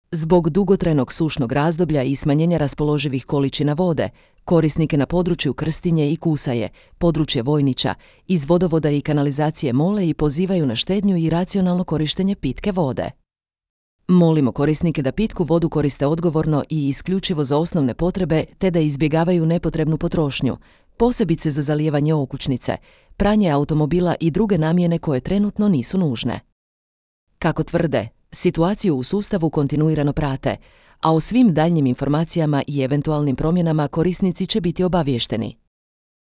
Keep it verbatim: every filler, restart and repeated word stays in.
Zbog dugotrajnog sušnog razdoblja i smanjenja raspoloživih količina vode, korisnike na području Krstinje i Kusaje, područje Vojnića, iz vodovoda i kanalizacije mole i pozivaju na štednju i racionalno korištenje pitke vode. Molimo korisnike da pitku vodu koriste odgovorno i isključivo za osnovne potrebe te da izbjegavaju nepotrebnu potrošnju, posebice za zalijevanje okućnice, pranje automobila i druge namjene koje trenutno nisu nužne. Kako tvrde, situaciju u sustavu kontinuirano prate, a o svim daljnjim informacijama i eventualnim promjenama korisnici će biti obaviješteni.